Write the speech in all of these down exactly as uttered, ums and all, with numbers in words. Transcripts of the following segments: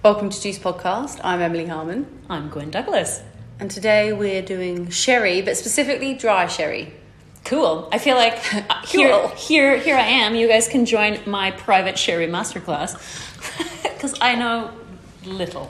Welcome to Juice Podcast. I'm Emily Harmon. I'm Gwen Douglas. And today we're doing sherry, but specifically dry sherry. Cool. I feel like here, here, here I am. You guys can join my private sherry masterclass because I know little.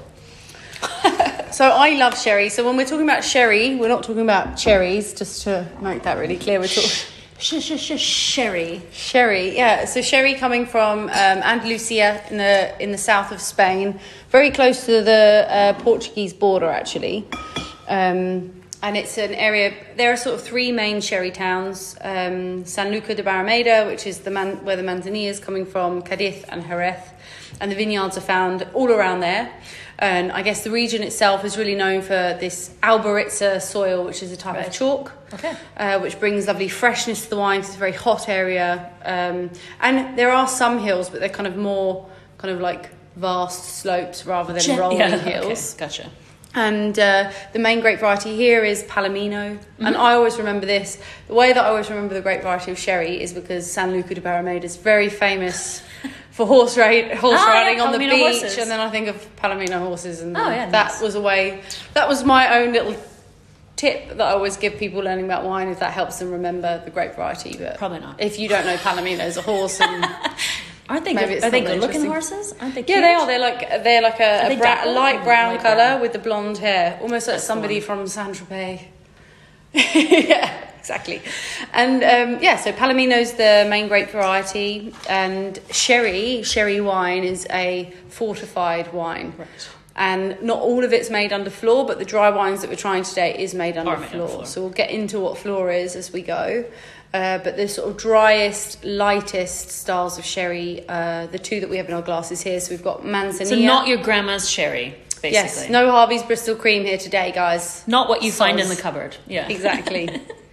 So I love sherry. So when we're talking about sherry, we're not talking about cherries, just to make that really clear. We're talking sh- sh- sh- sherry. Sherry, yeah. So sherry coming from um, Andalusia in the in the south of Spain, very close to the uh, Portuguese border, actually. Um, and it's an area. There are sort of three main sherry towns: um, Sanlúcar de Barrameda, which is the man, where the Manzanilla is coming from, Cadiz and Jerez, and the vineyards are found all around there. And I guess the region itself is really known for this Alboritza soil, which is a type right. of chalk, okay. uh, which brings lovely freshness to the wine. It's a very hot area. Um, and there are some hills, but they're kind of more kind of like vast slopes rather than Gen- rolling yeah, hills. Okay. Gotcha. And uh, the main grape variety here is Palomino. Mm-hmm. And I always remember this. The way that I always remember the grape variety of sherry is because Sanlúcar de Barrameda is very famous for horse, ride, horse oh, riding yeah, on the Palomino beach. horses. And then I think of Palomino horses. And oh, yeah, that nice. was a way, that was my own little tip that I always give people learning about wine, if that helps them remember the grape variety. But probably not. If you don't know Palomino's a horse and... Aren't they good? Are they good looking horses? Aren't they cute? Yeah, they are. They're like they're like a, a bra- light brown light colour brown. with the blonde hair, almost like That's somebody from Saint-Tropez. Yeah, exactly. And um, yeah, so Palomino's the main grape variety, and sherry, sherry wine is a fortified wine. Right. And not all of it's made under floor, but the dry wines that we're trying today is made under made floor. under floor. So we'll get into what floor is as we go. Uh, but the sort of driest, lightest styles of sherry, uh, the two that we have in our glasses here. So we've got Manzanilla. So not your grandma's sherry, basically. Yes, no Harvey's Bristol cream here today, guys. Not what you Soz. find in the cupboard. Yeah, exactly.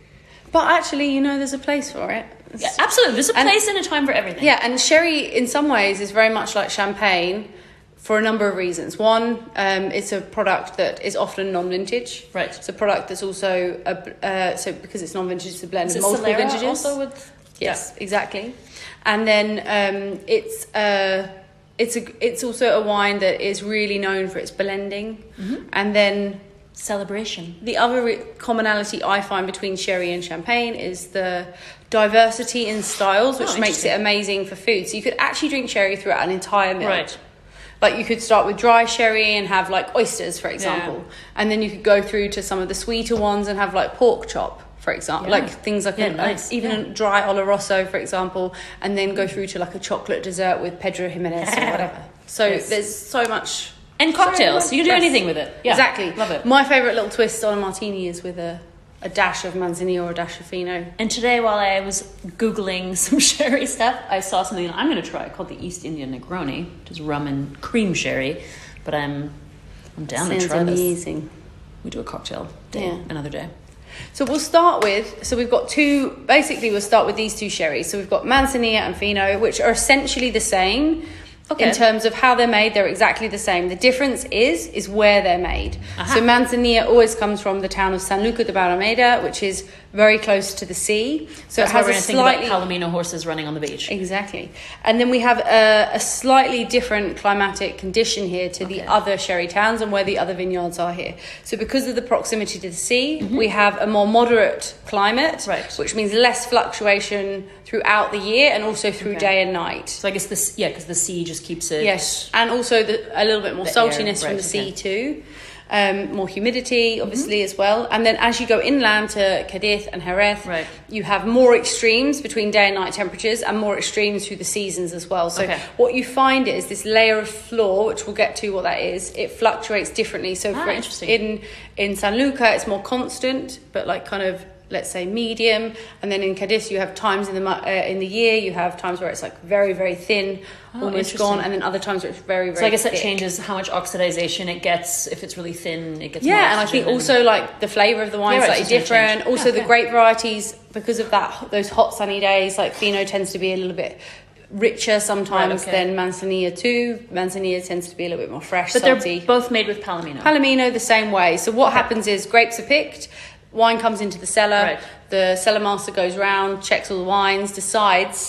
But actually, you know, there's a place for it. Yeah, absolutely. There's a and, place and a time for everything. Yeah, and sherry, in some ways, is very much like champagne. For a number of reasons. One, um, it's a product that is often non-vintage. Right. It's a product that's also, a, uh, so because it's non-vintage, it's a blend is of it multiple Solera vintages. Also with, yes, yeah. exactly. And then um, it's uh, it's a it's also a wine that is really known for its blending. Mm-hmm. And then celebration. The other re- commonality I find between sherry and champagne is the diversity in styles, which oh, makes it amazing for food. So you could actually drink sherry throughout an entire meal. Right. Like you could start with dry sherry and have like oysters, for example. Yeah. And then you could go through to some of the sweeter ones and have like pork chop, for example. Yeah. Like things like yeah, a, nice. a, even yeah. a dry Oloroso, for example. And then go through to like a chocolate dessert with Pedro Jimenez or whatever. So yes. There's so much... And cocktails. So you can do yes. anything with it. Yeah. Exactly. Love it. My favourite little twist on a martini is with a... a dash of Manzanilla or a dash of Fino. And today, while I was Googling some sherry stuff, I saw something that I'm going to try called the East India Negroni, which is rum and cream sherry. But I'm I'm down Sounds to try amazing. this. We do a cocktail day, yeah. another day. So we'll start with, so we've got two, basically we'll start with these two sherries. So we've got Manzanilla and Fino, which are essentially the same. Okay. In terms of how they're made, they're exactly the same. The difference is is where they're made. Uh-huh. So Manzanilla always comes from the town of Sanlúcar de Barrameda, which is very close to the sea. So That's it has where we're a think slightly about Palomino horses running on the beach. Exactly. And then we have a, a slightly different climatic condition here to okay. the other sherry towns and where the other vineyards are here. So because of the proximity to the sea, mm-hmm. we have a more moderate climate, right. which means less fluctuation throughout the year and also through okay. day and night. So I guess this, yeah, because the sea just keeps it. Yes, and also the, a little bit more saltiness air, from right, the okay. sea too. Um, more humidity, obviously, mm-hmm. as well. And then as you go inland to Cadiz and Jerez, right. you have more extremes between day and night temperatures and more extremes through the seasons as well. So okay. what you find is this layer of floor, which we'll get to what that is, it fluctuates differently. So ah, for interesting. in in Sanlúcar, it's more constant, but like kind of, let's say, medium. And then in Cadiz, you have times in the uh, in the year, you have times where it's like very, very thin, oh, almost gone, and then other times where it's very, very So I guess thick. that changes how much oxidization it gets. If it's really thin, it gets yeah, more and I think and... also like the flavour of the wine is yeah, right, slightly different. Also, yeah, the yeah. grape varieties, because of that, those hot sunny days, like Fino tends to be a little bit richer sometimes right, okay. than Manzanilla too. Manzanilla tends to be a little bit more fresh, but salty. They're both made with Palomino. Palomino the same way. So what okay. happens is grapes are picked, wine comes into the cellar, right. the cellar master goes round, checks all the wines, decides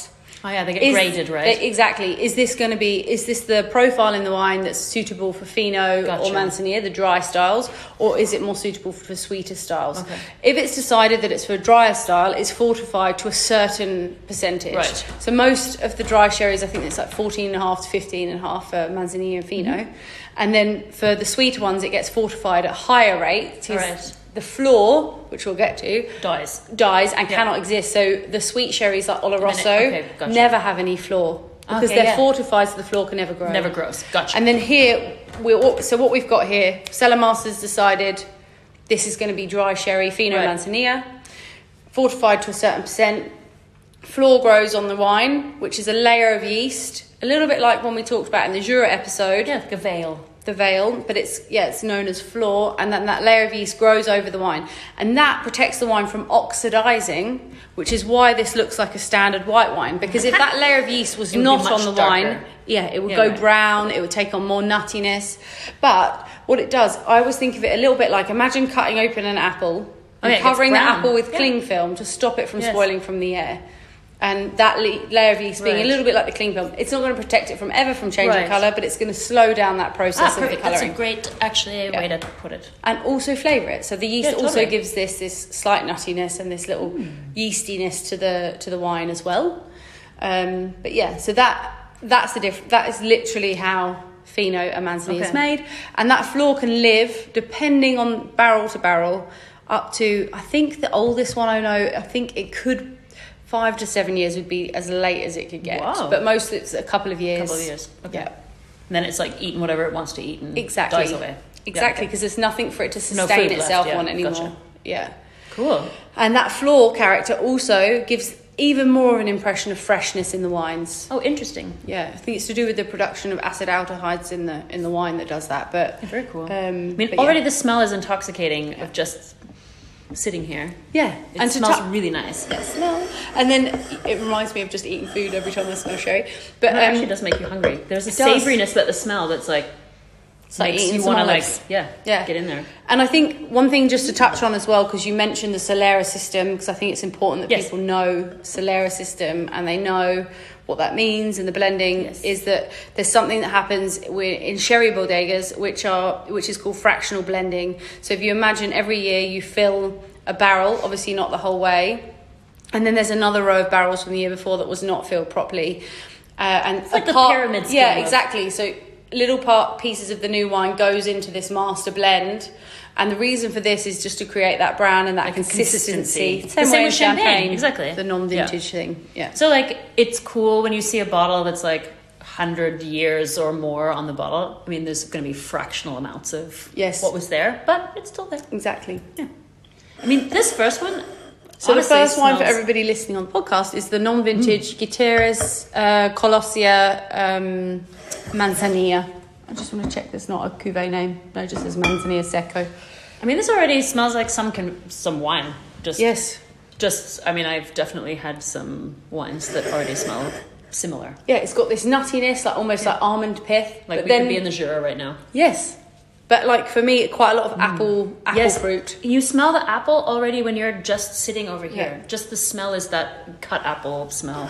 Oh yeah, they get Is- graded, right? they- exactly. Is this going to be? Is this the profile in the wine that's suitable for Fino Gotcha. or Manzanilla, the dry styles, or is it more suitable for sweeter styles? Okay. If it's decided that it's for a drier style, it's fortified to a certain percentage. Right. So most of the dry sherries, I think it's like fourteen and a half to fifteen and a half for Manzanilla and Fino, Mm-hmm. and then for the sweeter ones, it gets fortified at higher rates. Right. The floor, which we'll get to, Dies. dies and Yeah. cannot exist. So the sweet sherries like Oloroso okay, gotcha. never have any floor because Okay, they're yeah. fortified so the floor can never grow. Never grows. Gotcha. And then here, we're all, so what we've got here, Cellar Masters decided this is going to be dry sherry, Fino Right. Manzanilla, fortified to a certain percent. Floor grows on the wine, which is a layer of yeast, a little bit like when we talked about in the Jura episode. yeah, like a veil. The veil, but it's yeah, it's known as floor, and then that layer of yeast grows over the wine, and that protects the wine from oxidizing, which is why this looks like a standard white wine. Because if that layer of yeast was It would be not much on the darker. wine, yeah, it would Yeah, go right. brown. It would take on more nuttiness. But what it does, I always think of it a little bit like imagine cutting open an apple Oh, and yeah, it gets covering the brown. apple with Yeah. cling film to stop it from Yes. spoiling from the air. And that le- layer of yeast being Right. a little bit like the cling film, it's not going to protect it from ever from changing Right. colour, but it's going to slow down that process Ah, of the perfect. That's a colouring. great, actually, Yeah. way to put it. And also flavour it. So the yeast Yeah, also totally. gives this this slight nuttiness and this little Hmm. yeastiness to the to the wine as well. Um, but yeah, so that that's the diff- That is literally how Fino and Manzanilla is Okay. made, and that floor can live depending on barrel to barrel up to I think the oldest one I know. I think it could. Five to seven years would be as late as it could get, Wow. but most it's a couple of years. Couple of years. Okay. Yeah, And then it's like eating whatever it wants to eat and exactly. dies away. Exactly, Yeah, because there's nothing for it to No sustain food left, itself yeah, on anymore. gotcha. Yeah. okay. Cool. And that floor character also gives even more of an impression of freshness in the wines. Oh, interesting. Yeah, I think it's to do with the production of acid aldehydes in the in the wine that does that. But Very cool. Um, I mean, but already yeah. the smell is intoxicating of just sitting here. yeah, It and to smells ta- really nice. smell. And then it reminds me of just eating food every time I smell sherry. But It um, actually does make you hungry. There's a it does. savoriness about the smell that's like, it's like makes eating you some want to like, olives. yeah, Yeah. get in there. And I think one thing just to touch on as well, because you mentioned the Solera system, because I think it's important that Yes. people know Solera system and they know what that means in the blending, Yes. is that there's something that happens wi- in sherry bodegas, which are which is called fractional blending. So if you imagine every year you fill a barrel, obviously not the whole way, and then there's another row of barrels from the year before that was not filled properly. Uh, and It's like a the part- pyramid scheme Yeah, of- exactly. So little part pieces of the new wine goes into this master blend, and the reason for this is just to create that brown and that Like a consistency. consistency. Same The way same as with champagne, champagne, exactly. the non-vintage thing. Yeah. So like, it's cool when you see a bottle that's like one hundred years or more on the bottle. I mean, there's going to be fractional amounts of Yes. what was there, but it's still there. Exactly. I mean, this first one. So honestly the first wine for smells- everybody listening on the podcast is the non-vintage Gutierrez uh, Colossia um, Manzanilla. I just want to check there's not a cuvee name. No, it just says Manzanilla Secco. I mean, this already smells like some con- some wine. Just Yes. Just, I mean, I've definitely had some wines that already smell similar. Yeah, it's got this nuttiness, like almost like almond pith. Like but we then, could be in the Jura right now. yes. But like for me, quite a lot of apple apple Yes. fruit. You smell the apple already when you're just sitting over here. Yeah. Just the smell is that cut apple smell.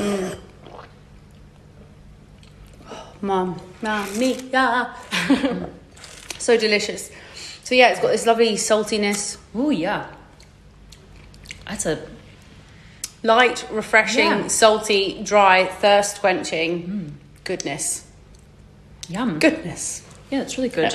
Mum, mia. So delicious. So yeah, it's got this lovely saltiness, Oh yeah, that's a light, refreshing, Yeah. salty, dry, thirst quenching. Goodness. yum. Goodness. Yeah, it's really good.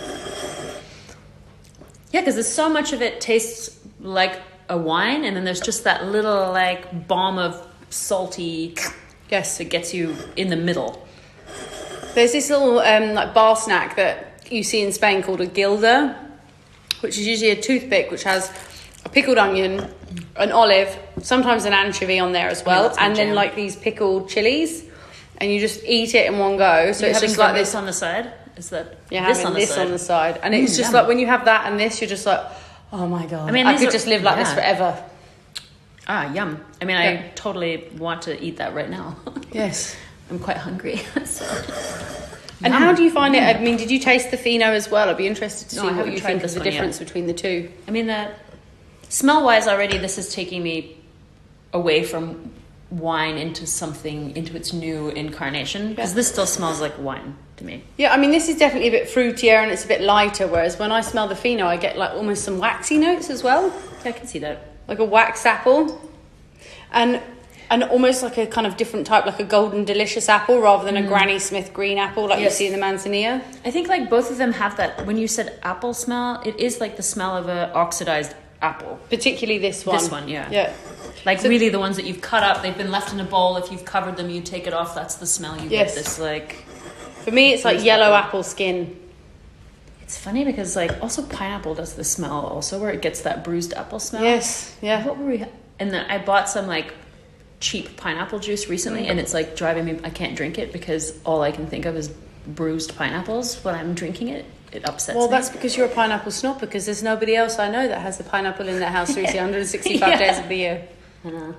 Yeah, because there's so much of it tastes like a wine, and then there's just that little like bomb of salty Yes. that gets you in the middle. There's this little um, like bar snack that you see in Spain called a gilda, which is usually a toothpick which has a pickled onion, an olive, sometimes an anchovy on there as well, that's my and then jam. like these pickled chilies, and you just eat it in one go. So You're it's having just like this this. on the side. Is that You're this having on the this side? on the side, and it's Mm, just yum. like when you have that and this, you're just like, oh my god! I mean, I these could are- just live like this yeah. forever. Ah, yum. I mean, Yeah. I totally want to eat that right now. Yes. I'm quite hungry. so. And Yum. how do you find it? I mean, did you taste the Fino as well? I'd be interested to No, see I what haven't you tried think of this the one yet. difference between the two. I mean, that smell-wise already, this is taking me away from wine into something, into its new incarnation. Because Yeah. this still smells like wine to me. Yeah, I mean, this is definitely a bit fruitier and it's a bit lighter, whereas when I smell the Fino, I get like almost some waxy notes as well, I can see that. like a waxed apple. And and almost like a kind of different type, like a golden delicious apple rather than a Granny Smith green apple like Yes. you see in the Manzanilla. I think like both of them have that, when you said apple smell, it is like the smell of a oxidized apple. Particularly this one. This one, yeah. Yeah. Like So- really the ones that you've cut up, they've been left in a bowl. If you've covered them, you take it off, that's the smell you Yes. get. This like, For me, it's like Bruised yellow apple. apple skin. it's funny because like also pineapple does the smell also, where it gets that bruised apple smell. Yes, yeah. What were we? And then I bought some like cheap pineapple juice recently, and it's like driving me. I can't drink it because all I can think of is bruised pineapples when I'm drinking it. It upsets Well, me. that's because you're a pineapple snob, because there's nobody else I know that has a pineapple in their house three hundred sixty-five Yeah. days of the year. I know.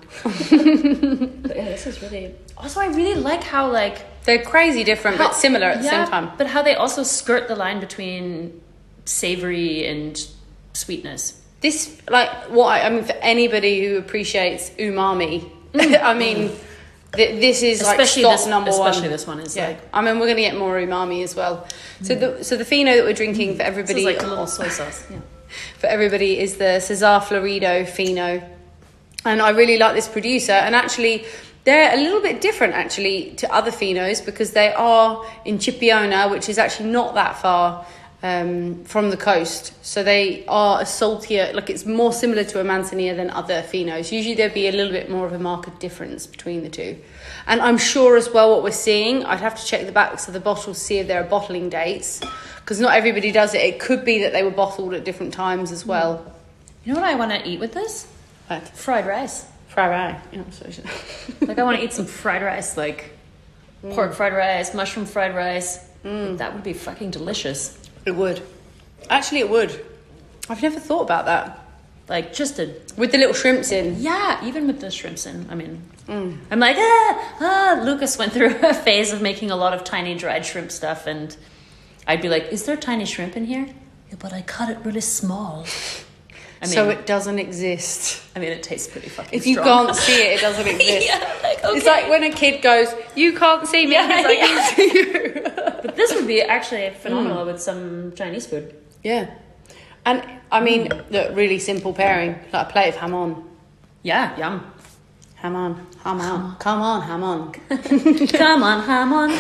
But yeah, this is really. Also, I really like how like They're crazy different, how- but similar at the yeah, same time. But how they also skirt the line between savory and sweetness. This, like, what I, I mean, for anybody who appreciates umami, I mean, th- this is Especially like this stop number especially one. this one is Yeah, like I mean, we're going to get more umami as well. So the so the Fino that we're drinking for this everybody, is like a little soy sauce. Yeah. for everybody is the Cesar Florido Fino, and I really like this producer. And actually, they're a little bit different actually to other Finos because they are in Chipiona, which is actually not that far um, from the coast. So they are a saltier, like it's more similar to a Manzanilla than other Finos. Usually there'd be a little bit more of a marked difference between the two. And I'm sure as well what we're seeing, I'd have to check the backs of the bottles to see if there are bottling dates, because not everybody does it. It could be that they were bottled at different times as well. You know what I want to eat with this? But Fried rice. fried rice, you know, so Like I want to eat some fried rice, like pork fried rice, mushroom fried rice. Like, that would be fucking delicious. it would. Actually, it would. I've never thought about that. Like just a With the little shrimps in. yeah, even with the shrimps in. I mean, I'm like ah ah. Lucas went through a phase of making a lot of tiny dried shrimp stuff, and I'd be like, "Is there tiny shrimp in here?" Yeah, but I cut it really small. I mean, So it doesn't exist. I mean, it tastes pretty fucking. If you strong. can't see it, it doesn't exist. yeah, like, okay. It's like when a kid goes, "You can't see me." Yeah, He's like, yeah. "I see you." But this would be actually phenomenal with some Chinese food. Yeah. And I mean, look, really simple pairing. Like a plate of ham on. Yeah, yum. Ham on. Ham on. Come on, ham on. Come on, ham on.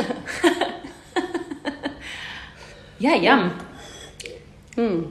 yeah, yum. Hmm.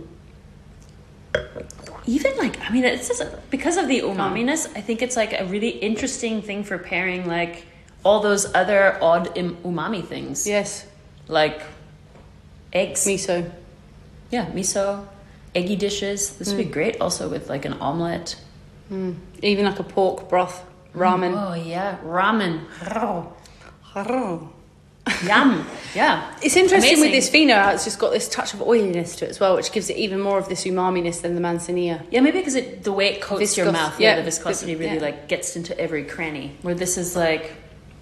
Even like, I mean, it's just because of the umami-ness, I think it's like a really interesting thing for pairing like all those other odd im- umami things. Yes. Like eggs. Miso. Yeah, miso, eggy dishes. This would be great also with like an omelette. Mm. Even like a pork broth. Ramen. Oh, yeah. Ramen. Oh. Oh. Yum. Yeah. It's interesting Amazing. with this Fino how it's just got this touch of oiliness to it as well, which gives it even more of this umami-ness than the Manzanilla. Yeah, maybe because it, the way it coats your Viscos- mouth, yeah, yeah. the viscosity really Yeah. like gets into every cranny. Where this is like,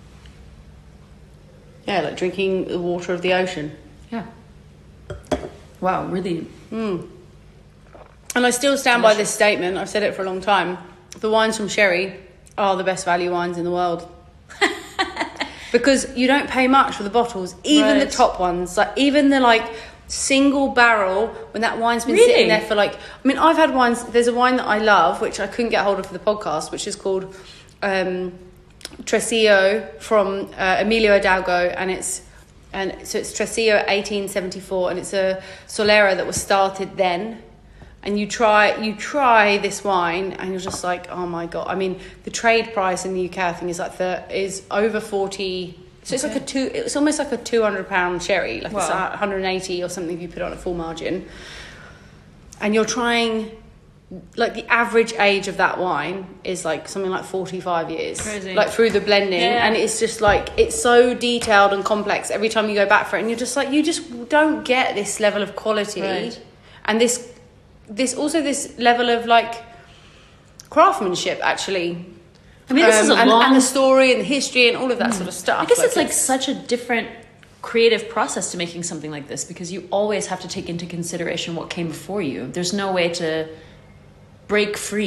Yeah, like drinking the water of the ocean. yeah, wow, really. Mm. And I still stand by this statement. I've said it for a long time. The wines from Sherry are the best value wines in the world. Because you don't pay much for the bottles, even Right. the top ones. Like even the like single barrel when that wine's been Really? sitting there for like. I mean, I've had wines. There's a wine that I love, which I couldn't get hold of for the podcast, which is called um, Tresillo from uh, Emilio Hidalgo, and it's and so it's Tresillo eighteen seventy-four, and it's a Solera that was started then. And you try you try this wine, and you're just like, oh my god! I mean, the trade price in the U K, I think, is like the is over forty. So it's Okay. like a two. It's almost like a two hundred pound sherry, like it's Wow. one hundred eighty or something if you put it on a full margin. And you're trying, like the average age of that wine is like something like forty-five years, Crazy. like through the blending, Yeah. and it's just like it's so detailed and complex every time you go back for it, and you're just like you just don't get this level of quality, Right. and this. This also this level of like craftsmanship actually. I mean, this is a Um, and, long. and the story and the history and all of that sort of stuff. I guess it's like such a different creative process to making something like this because you always have to take into consideration what came before you. There's no way to break free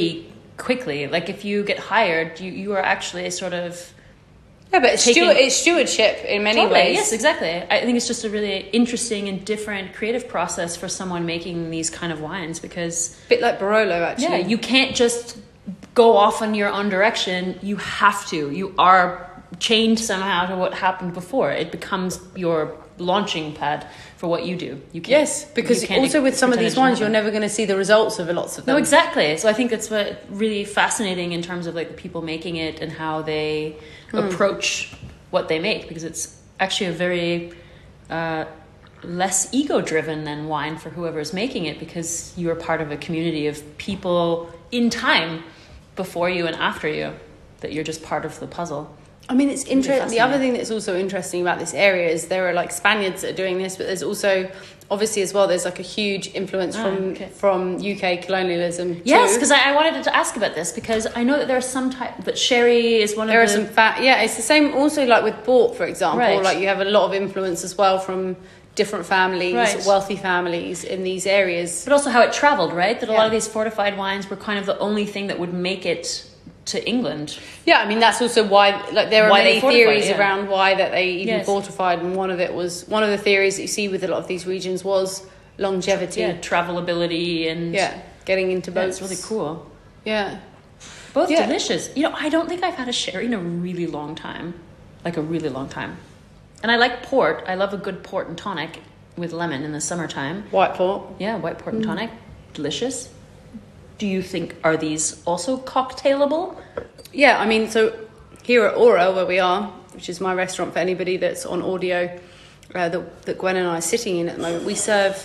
quickly. Like if you get hired, you, you are actually a sort of yeah, but it's, taking, steward, it's stewardship in many totally, ways. Yes, exactly. I think it's just a really interesting and different creative process for someone making these kind of wines because a bit like Barolo, actually. Yeah, you can't just go off in your own direction. You have to. You are chained somehow to what happened before. It becomes your launching pad for what you do. You can't, yes, because you can't also with some of these wines, happen. you're never going to see the results of lots of them. No, exactly. So I think that's what really fascinating in terms of like the people making it and how they mm. approach what they make, because it's actually a very uh, less ego-driven than wine for whoever's making it, because you are part of a community of people in time before you and after you, that you're just part of the puzzle. I mean, it's interesting. The other thing that's also interesting about this area is there are like Spaniards that are doing this, but there's also obviously as well there's like a huge influence oh, from okay. from U K colonialism too. Yes, because I, I wanted to ask about this, because I know that there are some type that sherry is one there of the the there are some fat yeah it's the same also like with port, for example, right. like you have a lot of influence as well from different families, right. wealthy families in these areas, but also how it traveled, right? That a yeah. lot of these fortified wines were kind of the only thing that would make it to England. Yeah, I mean that's also why like there are why many theories yeah. around why that they even yes. fortified, and one of it was one of the theories that you see with a lot of these regions was longevity, yeah, travelability, and yeah, getting into boats. That's really cool. Yeah, both yeah. delicious. You know, I don't think I've had a sherry in a really long time, like a really long time. And I like port. I love a good port and tonic with lemon in the summertime. White port, yeah, white port and mm. tonic, delicious. Do you think, are these also cocktailable? Yeah, I mean, so here at Aura, where we are, which is my restaurant for anybody that's on audio, uh, that, that Gwen and I are sitting in at the moment, we serve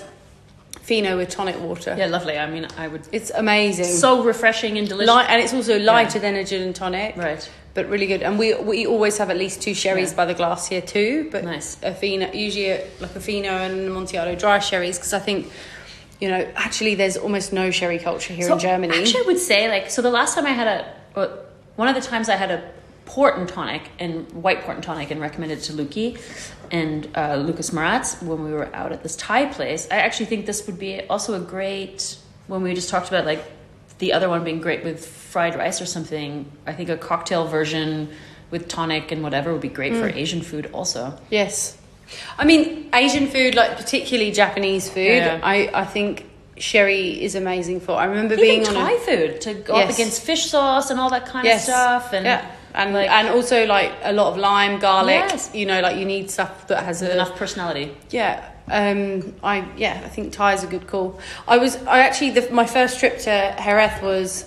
Fino with tonic water. Yeah, lovely. I mean, I would... It's amazing. So refreshing and delicious. Light, and it's also lighter yeah. than a gin and tonic. Right. But really good. And we we always have at least two sherries yeah. by the glass here too. But nice. a Fino, usually a, like a Fino and Amontillado dry sherries, because I think... You know, actually, there's almost no sherry culture here so in Germany. Actually, I would say, like, so the last time I had a, well, one of the times I had a port and tonic, and white port and tonic, and recommended it to Luki and uh, Lucas Maratz when we were out at this Thai place, I actually think this would be also a great, when we just talked about, like, the other one being great with fried rice or something, I think a cocktail version with tonic and whatever would be great mm. for Asian food also. Yes. I mean, Asian food, like particularly Japanese food, yeah. I, I think sherry is amazing for. I remember Even being Thai on a, food to go yes. up against fish sauce and all that kind yes. of stuff, and yeah. and like, and also like a lot of lime, garlic. Yes. You know, like you need stuff that has a, enough personality. Yeah. Um. I yeah. I think Thai is a good call. I was. I actually. The, my first trip to Jerez was.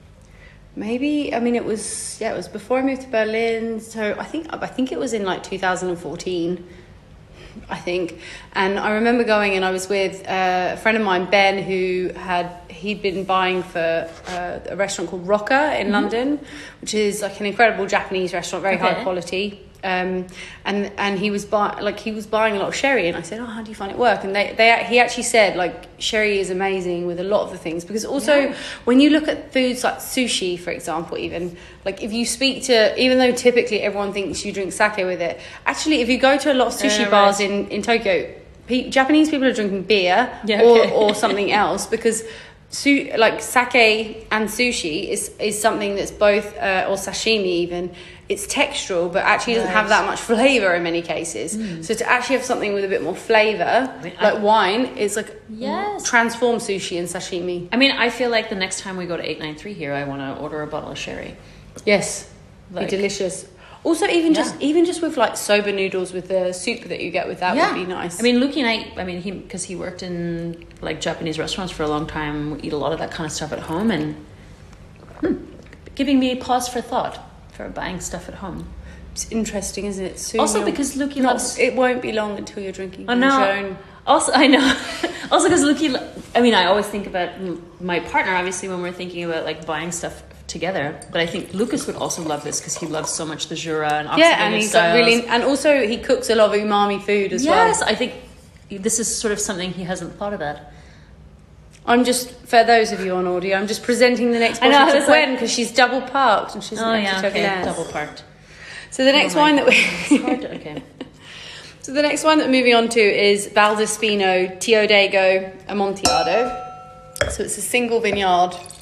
Maybe I mean it was yeah it was before I moved to Berlin, so I think I think it was in like two thousand fourteen. I think. And I remember going and I was with uh, a friend of mine, Ben, who had, he'd been buying for uh, a restaurant called Rocca in mm-hmm. London, which is like an incredible Japanese restaurant, very okay. high quality. Um, and and he was buy, like he was buying a lot of sherry, and I said, oh, how do you find it work? And they, they he actually said like sherry is amazing with a lot of the things, because also yeah. when you look at foods like sushi, for example, even like if you speak to, even though typically everyone thinks you drink sake with it, actually if you go to a lot of sushi uh, bars right. in in Tokyo, pe- Japanese people are drinking beer yeah, okay. or or something else, because Su- like sake and sushi is is something that's both uh, or sashimi even, it's textural but actually doesn't right. have that much flavor in many cases. Mm. So to actually have something with a bit more flavor, I mean, like I, wine, is like yes. transform sushi and sashimi. I mean, I feel like the next time we go to eight nine three here, I want to order a bottle of sherry. Yes, like, be delicious. Also, even yeah. just even just with like soba noodles with the soup that you get with that yeah. would be nice. I mean, Luki and I, I mean, he because he worked in like Japanese restaurants for a long time, we eat a lot of that kind of stuff at home, and hmm, giving me pause for thought for buying stuff at home. It's interesting, isn't it? Soon also, because Luki loves... It won't be long until you're drinking. I know. Also, I know. Also, because Luki, I mean, I always think about my partner, obviously, when we're thinking about like buying stuff together, but I think Lucas would also love this because he loves so much the Jura and oxidative yeah, and he's styles. Like really, and also he cooks a lot of umami food as yes, well. Yes, I think this is sort of something he hasn't thought about. I'm just, for those of you on audio, I'm just presenting the next bottle to Gwen because like... she's double parked and she's oh yeah, okay, double parked. So the next oh wine that we to, okay. So the next one that we're moving on to is Valdespino Teodego Amontillado. So it's a single vineyard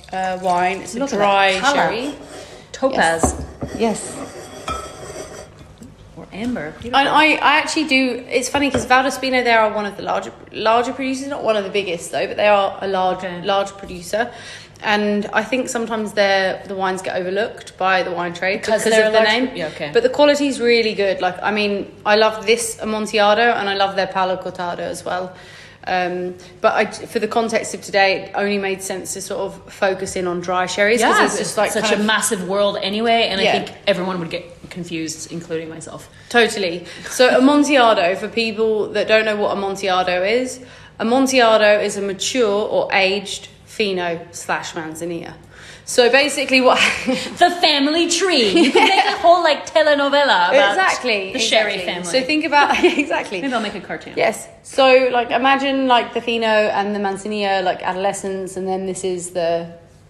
uh, wine. It's Look a at dry that colour. sherry. Topaz Yes. or amber. Beautiful. And I, I actually do. It's funny because Valdespino, they are one of the larger larger producers, not one of the biggest though, but they are a large Okay. large producer. And I think sometimes their the wines get overlooked by the wine trade Because because, they're of the a large- name. yeah, okay. But the quality is really good. Like, I mean, I love this Amontillado and I love their Palo Cortado as well. Um, but I, for the context of today, it only made sense to sort of focus in on dry sherries because yeah, it's just like such kind a of, massive world anyway, and Yeah. I think everyone would get confused, including myself. Totally. So Amontillado, for people that don't know what Amontillado is, Amontillado is a mature or aged Fino slash Manzanilla. So basically what... The family tree. You can make a whole like telenovela about exactly. the exactly. Sherry family. So think about... exactly. Maybe I'll make a cartoon. Yes. So like imagine like the Fino and the Manzanilla like adolescents, and then this is the...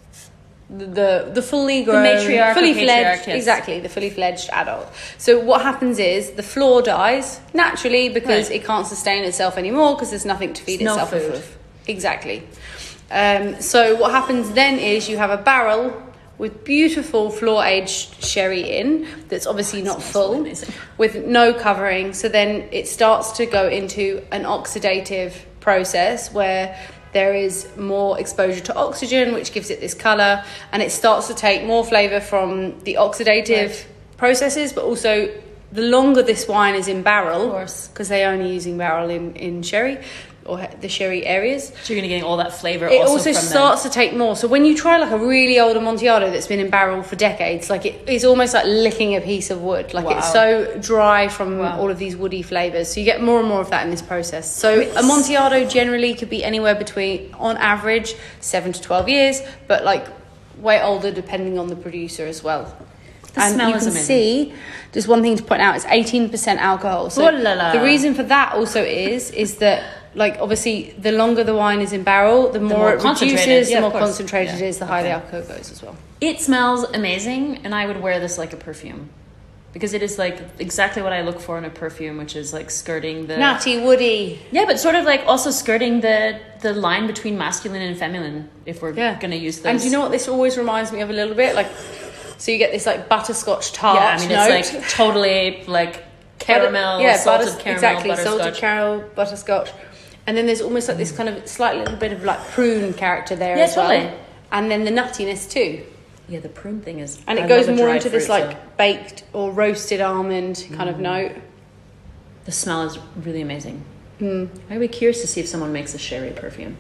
The the fully grown, matriarch or fully patriarch, fledged, yes. exactly the fully fledged adult. So what happens is the floor dies naturally because Right. it can't sustain itself anymore because there's nothing to feed It's no itself off food. of. Exactly. Um, so what happens then is you have a barrel with beautiful floor aged sherry in that's obviously not smells full, really amazing. with no covering. So then it starts to go into an oxidative process where there is more exposure to oxygen, which gives it this colour, and it starts to take more flavour from the oxidative Right. processes, but also the longer this wine is in barrel, Of course. because they're only using barrel in, in sherry, or he- the sherry areas, So you're gonna get all that flavor. it also, also from starts to take more. So when you try like a really old Amontillado that's been in barrel for decades, like it, it's almost like licking a piece of wood. Like it's Wow. so dry from Wow. all of these woody flavors. So you get more and more of that in this process. So Amontillado generally could be anywhere between, on average, seven to twelve years, but like way older depending on the producer as well. The and smell you is can amazing. see, just one thing to point out, it's eighteen percent alcohol. So Oh la la. the reason for that also is is that like obviously the longer the wine is in barrel, the more, more it concentrated. reduces, Yeah, the of more course. concentrated Yeah. it is, the higher the Okay. alcohol goes as well. It smells amazing, and I would wear this like a perfume, because it is like exactly what I look for in a perfume, which is like skirting the Nutty, woody. yeah, but sort of like also skirting the the line between masculine and feminine. If we're Yeah. gonna use those, And do you know what this always reminds me of a little bit? Like, so you get this like butterscotch tart yeah, I mean note. it's like totally like caramel, Butter- yeah, salted butters- caramel, exactly, butterscotch. salted caramel, butterscotch. And then there's almost like this kind of slight little bit of like prune character there Yeah, as well. totally. And then the nuttiness too. Yeah, the prune thing is, And it I goes love a more dried into this fruit, like so baked or roasted almond kind of note. the smell is really amazing. Mm. I'd be curious to see if someone makes a sherry perfume.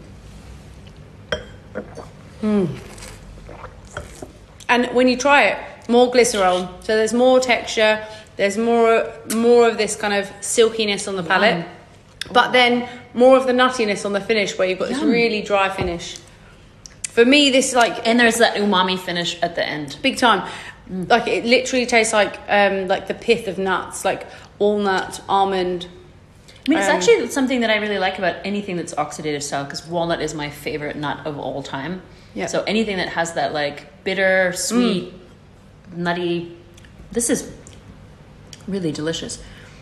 And when you try it, more glycerol. So there's more texture. There's more more of this kind of silkiness on the palate. Yum. But then more of the nuttiness on the finish, where you've got this Yum. really dry finish. For me, this like And there's that umami finish at the end. big time. Like it literally tastes like um like the pith of nuts, like walnut, almond. I mean, it's Um, actually something that I really like about anything that's oxidative style, because walnut is my favorite nut of all time. Yeah. So anything that has that like bitter, sweet, nutty, this is really delicious.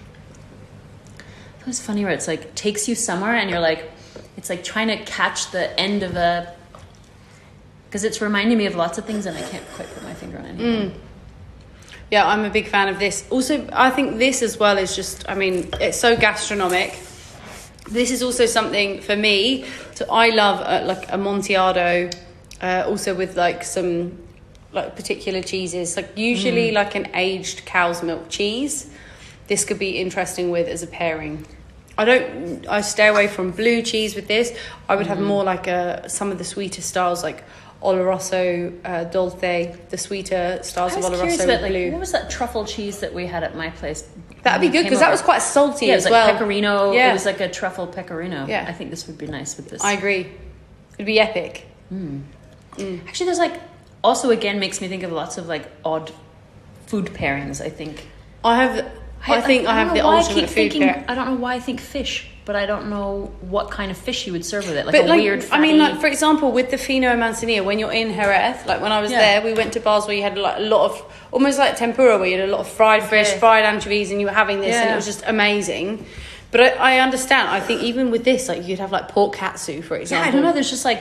It was funny where it's like takes you somewhere and you're like, it's like trying to catch the end of a, because it's reminding me of lots of things and I can't quite put my finger on anything. Yeah, I'm a big fan of this. Also, I think this as well is just, I mean, it's so gastronomic. This is also something for me. So I love uh, like Amontillado, uh, also with like some like particular cheeses. Like usually like an aged cow's milk cheese. This could be interesting with as a pairing. I don't. I stay away from blue cheese with this. I would have more like a some of the sweeter styles like Oloroso, uh, Dolce, the sweeter styles I of was curious Oloroso about with like, blue. what was that truffle cheese that we had at my place? That'd be when I good came because that over? was quite salty Yeah, it as was well. like pecorino. Yeah. It was like a truffle pecorino. Yeah. I think this would be nice with this. I agree. It'd be epic. Actually, there's like also again makes me think of lots of like odd food pairings. I think. I have. I, think I, don't have know the why I ultimate keep food thinking, pair. I don't know why I think fish, but I don't know what kind of fish you would serve with it. Like But a like, weird. I mean, fatty- like for example, with the Fino and Manzanilla, when you're in Jerez, like when I was Yeah. there, we went to bars where you had like a lot of almost like tempura, where you had a lot of fried fish, Okay. fried anchovies, and you were having this, and Yeah. it was just amazing. But I, I understand. I think even with this, like you'd have like pork katsu, for yeah, example. I don't know. There's just like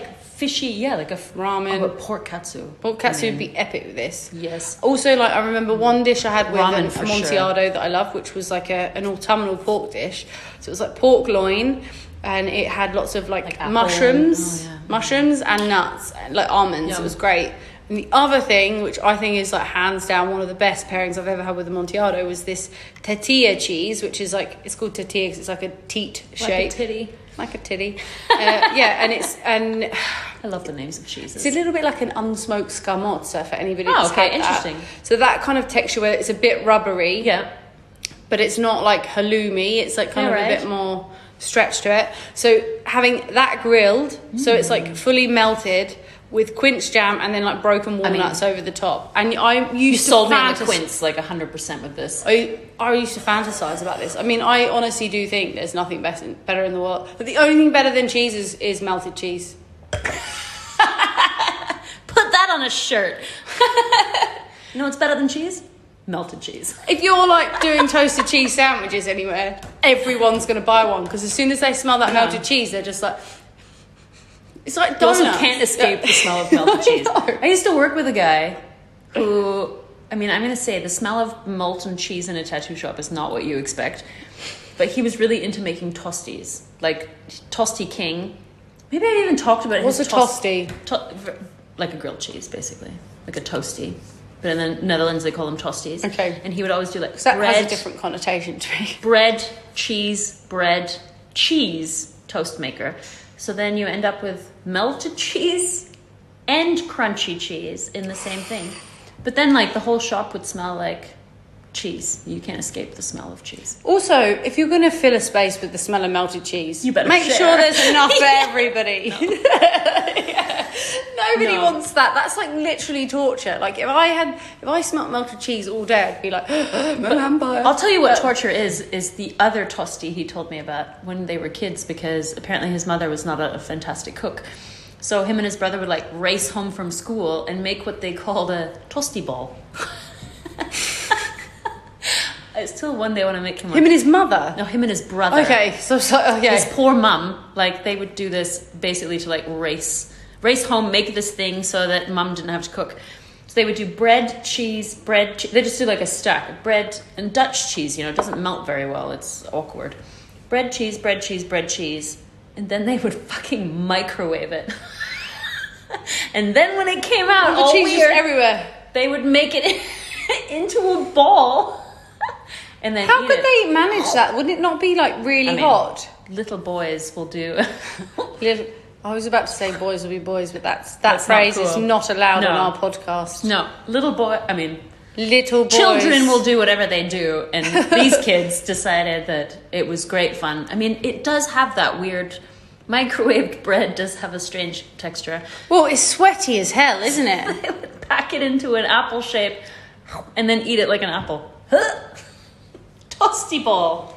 fishy, yeah, like a f- Ramen. Oh, but pork katsu. Pork katsu I mean, would be epic with this. Yes. Also, like, I remember one dish I had with Ramen an, for Amontillado that I love, which was like a, an autumnal pork dish. So it was like pork loin, and it had lots of like, Like apple. mushrooms, Oh, yeah. mushrooms and nuts, like almonds. Yum. It was great. And the other thing, which I think is like hands down one of the best pairings I've ever had with Amontillado, was this tortilla cheese, which is like, it's called tortilla because it's like a teat Like shape. a titty. Like a titty. uh, yeah, and it's and I love the names of cheeses. it's a little bit like an unsmoked scamozza for anybody Oh, that's okay, had that. interesting. So that kind of texture where it's a bit rubbery, Yeah. but it's not like halloumi. It's like kind Yeah, of right. a bit more stretch to it. So having that grilled, so it's like fully melted with quince jam and then like broken mean- walnuts over the top. And I used You to sold me on the fantas- quince like one hundred percent with this. I, I used to fantasize about this. I mean, I honestly do think there's nothing better, better in the world. But the only thing better than cheese is, is melted cheese. Put that on a shirt. You know what's better than cheese? Melted cheese. If you're like doing toasted cheese sandwiches anywhere, everyone's going to buy one because as soon as they smell that Yeah. melted cheese, they're just like, it's like You also donuts. can't escape Yeah. the smell of melted cheese. I know. I used to work with a guy who, I mean, I'm going to say the smell of molten cheese in a tattoo shop is not what you expect. But he was really into making tosties, like Tosti King. Maybe I even talked about What's his a tos- tosti? To- like a grilled cheese, basically, like a toasty. But in the Netherlands, they call them tosties. Okay. And he would always do like That bread, has a different connotation to me. bread, cheese, bread, cheese toast maker. So then you end up with melted cheese and crunchy cheese in the same thing. But then like the whole shop would smell like cheese. You can't escape the smell of cheese. Also, if you're going to fill a space with the smell of melted cheese, You better make share. sure there's enough for Yeah. everybody. Yeah. Nobody No. wants that. That's like literally torture. Like if I had, if I smelt melted cheese all day, I'd be like, vampire. I'll tell you what torture is, is the other tosti he told me about when they were kids, because apparently his mother was not a, a fantastic cook. So him and his brother would like race home from school and make what they called a tosti ball. I still one day want to make him. Him and his mother. No, him and his brother. Okay, so, so okay. His poor mum, like they would do this basically to like race race home, make this thing so that mum didn't have to cook. So they would do bread, cheese, bread. Che- they just do like a stack of bread and Dutch cheese. You know, it doesn't melt very well. It's awkward. Bread, cheese, bread, cheese, bread, cheese, and then they would fucking microwave it. And then when it came out, the all cheese was weird, everywhere. they would make it into a ball. And then How eat could it. they manage that? Wouldn't it not be like really I mean, hot? Little boys will do. Little, I was about to say boys will be boys, but that's that That's not phrase is cool. not allowed No. on our podcast. No, little boy. I mean, Little boys. children will do whatever they do, and these kids decided that it was great fun. I mean, it does have that weird microwaved bread. Does have a strange texture. Well, it's sweaty as hell, isn't it? They would pack it into an apple shape, and then eat it like an apple. Toasty ball.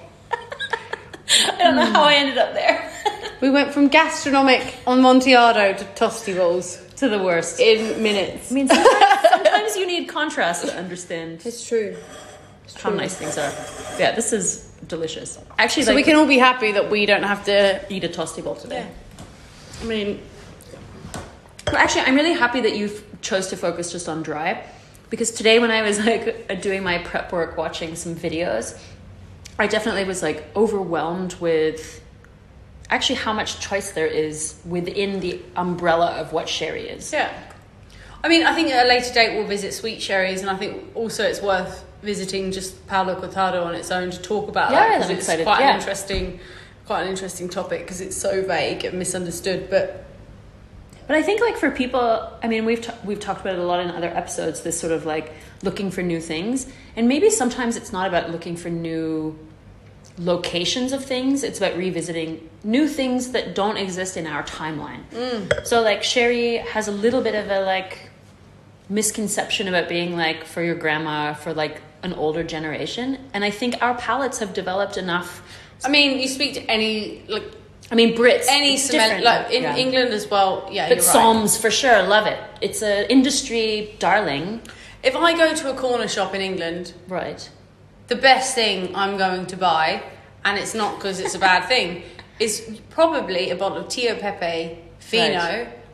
I don't know how I ended up there. We went from gastronomic Amontillado to tosti balls To the worst. in minutes. I mean, sometimes, sometimes you need contrast to understand It's true. how nice things are. Yeah, this is delicious. Actually, So like, we can all be happy that we don't have to. eat a toasty ball today. I mean, Well, actually, I'm really happy that you chose to focus just on dry, because today when I was like doing my prep work, watching some videos, I definitely was like overwhelmed with actually how much choice there is within the umbrella of what sherry is. yeah. I mean, I think at a later date we'll visit sweet sherries, and I think also it's worth visiting just Paulo Cortado on its own to talk about Yeah, that, I'm because it's excited, quite yeah. an interesting, quite an interesting topic because it's so vague and misunderstood. But But I think like for people, I mean, we've t- we've talked about it a lot in other episodes. This sort of like looking for new things, and maybe sometimes it's not about looking for new locations of things. It's about revisiting new things that don't exist in our timeline. Mm. So like sherry has a little bit of a like misconception about being like for your grandma, for like an older generation, and I think our palates have developed enough. I mean, you speak to any like I mean, Brits, any it's cement, different. like in Yeah. England as well. Yeah, But you're right. Psalms for sure, love it. It's an industry darling. If I go to a corner shop in England, Right. the best thing I'm going to buy, and it's not because it's a bad thing, is probably a bottle of Tio Pepe Fino Right.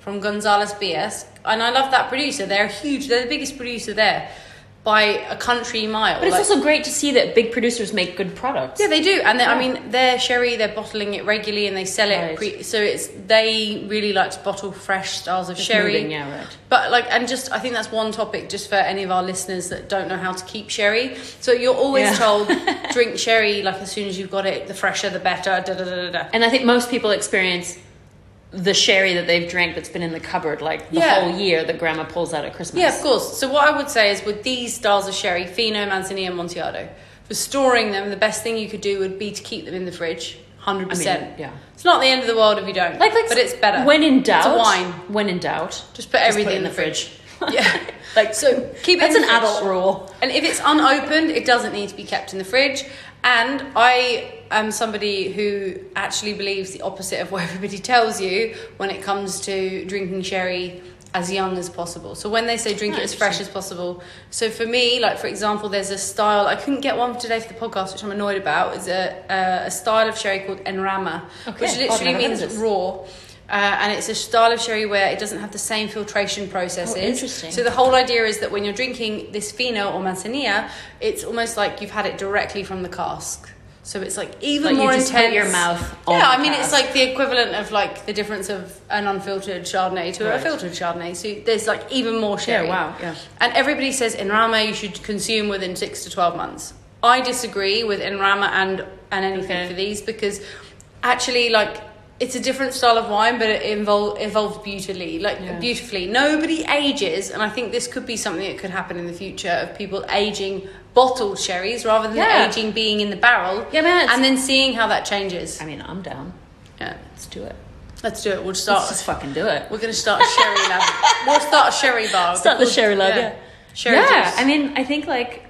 from Gonzales B S, and I love that producer. They're huge. They're the biggest producer there by a country mile. But it's like, also great to see that big producers make good products. yeah, they do, and they, Yeah. I mean, their sherry, they're bottling it regularly, and they sell it. Right. Pre- so it's they really like to bottle fresh styles of Just sherry. moving, yeah, right. But like, and just I think that's one topic just for any of our listeners that don't know how to keep sherry. So you're always Yeah. told drink sherry like as soon as you've got it, the fresher the better. Da da da da da. And I think most people experience the sherry that they've drank that's been in the cupboard like the Yeah. whole year that grandma pulls out at Christmas. Yeah, of course. So what I would say is with these styles of sherry, Fino, Manzanilla, Amontillado, for storing them, the best thing you could do would be to keep them in the fridge, one hundred percent. I mean, yeah. It's not the end of the world if you don't, Like, like, but it's better. When in doubt, It's a wine. When in doubt, Just put everything it in the fridge. Yeah. like So keep it that's in an the fridge. adult rule. And if it's unopened, it doesn't need to be kept in the fridge. And I am somebody who actually believes the opposite of what everybody tells you when it comes to drinking sherry as young as possible. So when they say drink Oh, it as fresh as possible. So for me, like for example, there's a style, I couldn't get one for today for the podcast, which I'm annoyed about, is a, a, a style of sherry called Enrama, Okay. which Oh, I've literally never heard means of this. raw. Uh, and it's a style of sherry where it doesn't have the same filtration processes. Oh, interesting. So the whole idea is that when you're drinking this Fino or Manzanilla, it's almost like you've had it directly from the cask. So it's like even Like you more just intense. put your mouth on Yeah, the I mean cask. it's like the equivalent of like the difference of an unfiltered Chardonnay to Right. a filtered Chardonnay. So there's like even more sherry. Yeah, wow, yeah. And everybody says Enrama you should consume within six to twelve months. I disagree with Enrama and and anything Okay. for these because actually like it's a different style of wine, but it evol- evolves beautifully, like Yeah. beautifully. Nobody ages, and I think this could be something that could happen in the future of people aging bottled sherries rather than Yeah. aging being in the barrel. Yeah, man, it's- and then seeing how that changes. I mean, I'm down. Yeah, Let's do it. let's do it. We'll start. Let's just fucking do it. We're going to start a sherry lab. We'll start a sherry bar. Start the Because- sherry lab, yeah. Sherry yeah, juice. I mean, I think like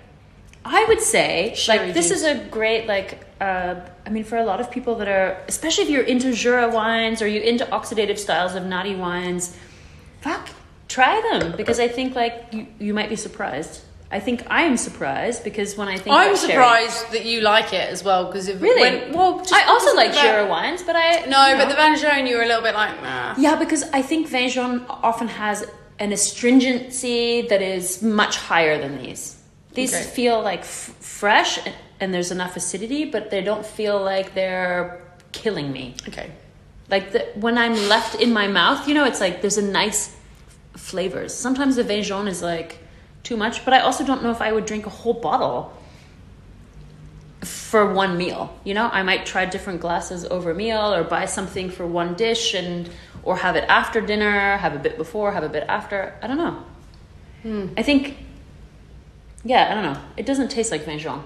I would say Sherry like this juice. is a great like uh, I mean for a lot of people that are especially if you're into Jura wines or you're into oxidative styles of naughty wines, fuck, try them because I think like you, you might be surprised. I think I am surprised because when I think I'm about sherry- surprised that you like it as well because if Really? when, well, just I also because like of the- Jura wines, but I No, you but know. the Vin Jaune you were a little bit like nah. Yeah, because I think Vin Jaune often has an astringency that is much higher than these. These Okay. feel like f- fresh and, and there's enough acidity, but they don't feel like they're killing me. Okay. Like the, when I'm left in my mouth, you know, it's like there's a nice flavors. Sometimes the Vin Jaune is like too much, but I also don't know if I would drink a whole bottle for one meal. You know, I might try different glasses over meal or buy something for one dish and or have it after dinner, have a bit before, have a bit after. I don't know. Hmm. I think, yeah, I don't know. It doesn't taste like Vin Jaune.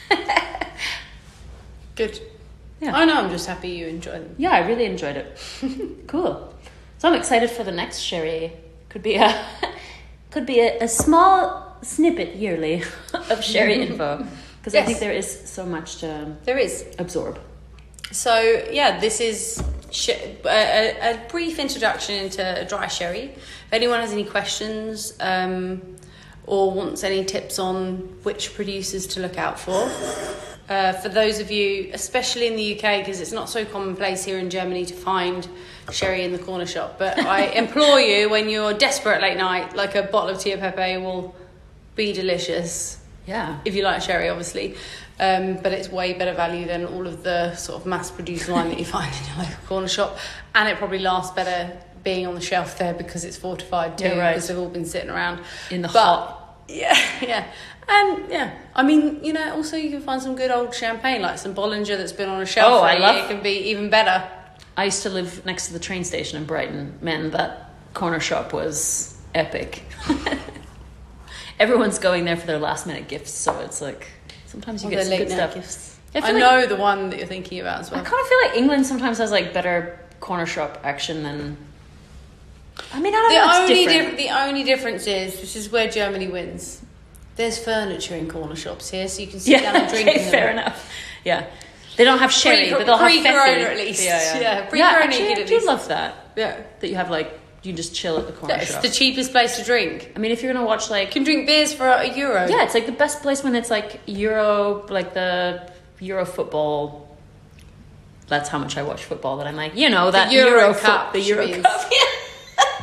Good. Yeah. I know. I'm just happy you enjoy them. Yeah, I really enjoyed it. Cool. So I'm excited for the next sherry. Could be a could be a, a small snippet yearly of sherry info because I Yes. think there is so much to There is. absorb. So yeah, this is sh- a, a, a brief introduction into dry sherry. If anyone has any questions um, or wants any tips on which producers to look out for, uh, for those of you, especially in the U K, because it's not so commonplace here in Germany to find sherry in the corner shop. But I implore you, when you're desperate late night, like a bottle of Tia Pepe will be delicious. Yeah. If you like sherry, obviously. Um, but it's way better value than all of the sort of mass-produced wine that you find in your local corner shop. And it probably lasts better being on the shelf there because it's fortified too, Yeah, right. because they've all been sitting around. In the But, hot. Yeah, yeah. And, yeah, I mean, you know, also you can find some good old champagne, like some Bollinger that's been on a shelf Oh, for I a love- year. It can be even better. I used to live next to the train station in Brighton. Man, that corner shop was epic. Everyone's going there for their last minute gifts, so it's like sometimes you Or get their some late good night stuff. gifts. I I, feel like- know the one that you're thinking about as I well. kind of feel like England sometimes has like better corner shop action than. I mean, I don't The know. It's only different. dif- the only difference is, which is where Germany wins. There's furniture in corner shops here, so you can sit down Yeah, and drink. okay, in them. fair enough. Yeah, they don't have sherry, Pre- but they'll have pre-corona Fessy. at least. Yeah, yeah. Yeah, yeah pre-corona you actually, could I at do least- love that. Yeah, That you have like you just chill at the corner yeah, it's shop. the cheapest place to drink. I mean, if you're gonna watch like You can drink beers for a euro. yeah, it's like the best place when it's like Euro, like the Euro football. That's how much I watch football. That I'm like, you know, that Euro Euro, Cup, foot, the she Euro means. Cup. Yeah.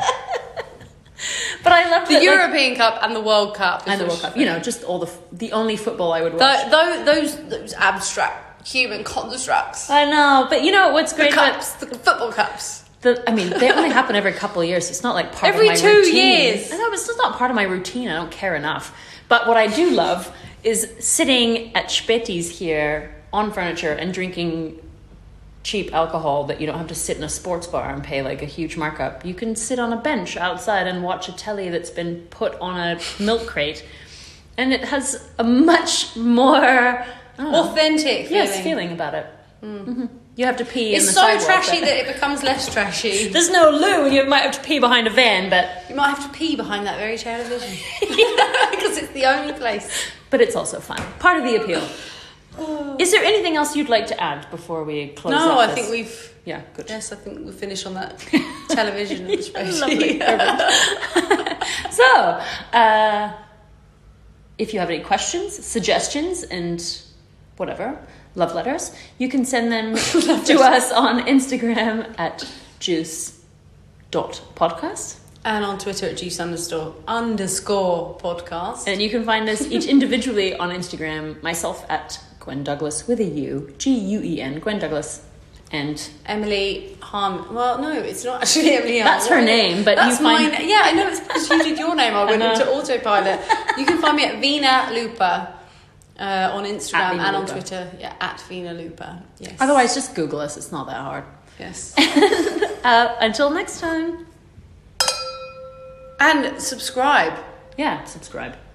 But I love the that, like- European Cup and the World Cup. is and the what World she's Cup. You saying. know, just all the the only football I would watch. Tho- tho- those those abstract human constructs. I know, but you know what's The great about cups, the football cups. the? I mean, they only happen every couple of years. So it's not like part Every of my two routine. years. I know, but it's just not part of my routine. I don't care enough. But what I do love is sitting at Spetti's here on furniture and drinking cheap alcohol that you don't have to sit in a sports bar and pay like a huge markup. You can sit on a bench outside and watch a telly that's been put on a milk crate, and it has a much more I don't know, Authentic feeling. yes feeling about it. Mm-hmm. You have to pee. It's in the so sidewalk, trashy but- that it becomes less trashy. there's no loo, and you might have to pee behind a van, but You might have to pee behind that very television because it's the only place. but it's also fun. Part of the appeal. Is there anything else you'd like to add before we close up? No, I this? think we've. Yeah, good. Yes, I think we'll finish on that television and spreadsheet. Lovely. Perfect. So, uh, if you have any questions, suggestions, and whatever, love letters, you can send them to us on Instagram at juice dot podcast. And on Twitter at juice underscore underscore podcast. And you can find us each individually on Instagram, myself at Gwen Douglas with a U, G U E N, Gwen Douglas. And Emily Harm. Well, no, it's not actually Emily Harm. that's her name, but That's you find... mine. Yeah, I know it's because you did your name. I went know. into autopilot. You can find me at Vina Lupa uh, on Instagram Vina and on Lupa. Twitter. Yeah, at Vina Lupa. Yes. Otherwise, just Google us. It's not that hard. yes. Uh, until next time. And subscribe. Yeah, subscribe.